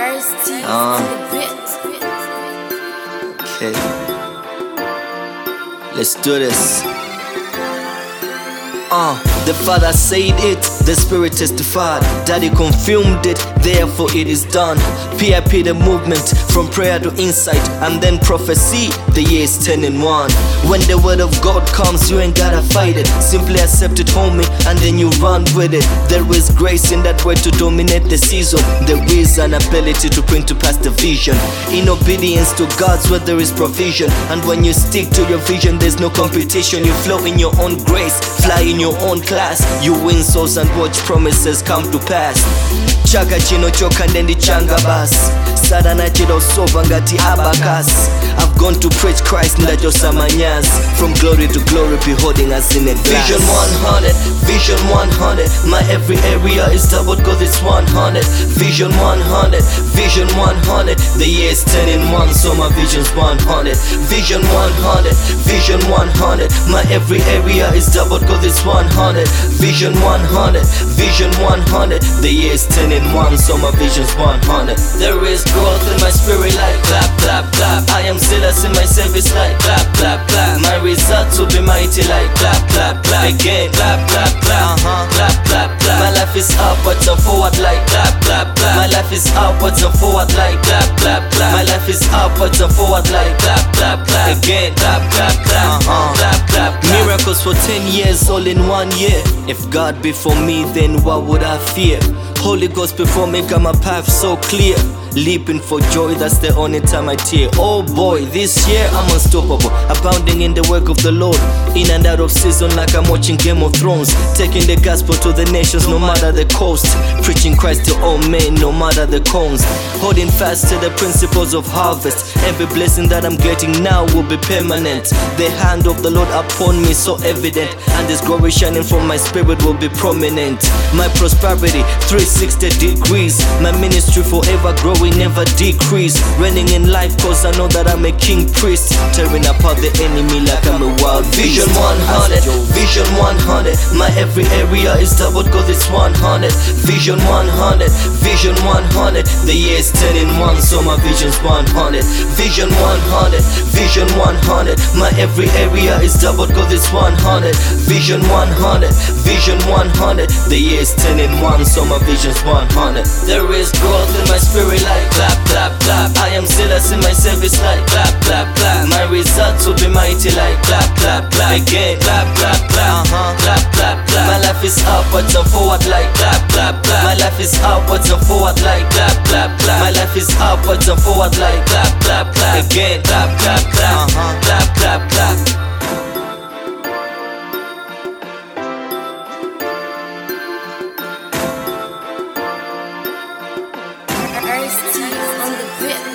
Okay, let's do this. The Father said it, the Spirit testified, Daddy confirmed it, therefore it is done. PIP the movement, from prayer to insight, and then prophecy, the year is 10 and 1. When the word of God comes, you ain't gotta fight it. Simply accept it, homie, and then you run with it. There is grace in that word to dominate the season. There is an ability to bring to pass the vision. In obedience to God's word there is provision. And when you stick to your vision, there's no competition. You flow in your own grace, fly in your own class. You win souls and watch promises come to pass. Chaka chino choka ndendi changa bas Sada na chida usova ngati abakas. I've gone to preach Christ ndajosa manyas. From glory to glory beholding us in a glass. Vision 100, vision 100. My every area is doubled cause it's 100. Vision 100, vision 100. The year is 10 and 1 so my vision's 100. Vision 100, vision 100. My every area is doubled cause it's 100. Vision 100, vision 100. The year is 10 and 1 so my vision's 100. There is growth in my spirit like clap, clap, clap. I am zealous in my service like clap, clap, clap. My results will be mighty like clap, clap, clap. Again, clap, clap, clap, clap, clap, clap. My life is upwards and forward like clap, clap, clap. My life is upwards and forward like clap, clap, clap. My life is upwards and forward like clap, clap, clap. Again, clap, clap, clap, clap, clap. Miracles for 10 years all in 1 year. If God be for me, then what would I fear? Holy Ghost before me, got my path so clear. Leaping for joy, that's the only time I tear. Oh boy, this year I'm unstoppable, abounding in the work of the Lord. In and out of season like I'm watching Game of Thrones. Taking the gospel to the nations no matter the coast. Preaching Christ to all men no matter the cons. Holding fast to the principles of harvest. Every blessing that I'm getting now will be permanent. The hand of the Lord upon me so evident. And this glory shining from my spirit will be prominent. My prosperity 360 degrees. My ministry forever growing, never decrease. Reigning in life cause I know that I'm a king priest. Tearing apart the enemy like I'm a wild beast. Vision 100, vision 100. My every area is doubled cause it's 100. Vision 100, vision 100. The year is 10 and 1 so my vision's 100. Vision 100, vision 100. My every area is doubled cause it's 100. Vision 100, vision 100. The year is 10 and 1 so my vision's 100. There is growth in my spirit like clap, clap, clap. I am zealous in my service like clap, clap, clap. My results will be mighty like clap, clap, clap. Again, clap, clap, clap, clap, clap, clap. My life is upwards and forward like clap, clap, clap. My life is upwards and forward like clap, clap, clap. My life is upwards and forward like clap, clap, clap. Again, clap, clap, clap, clap, clap, clap. Ice-T on the bit.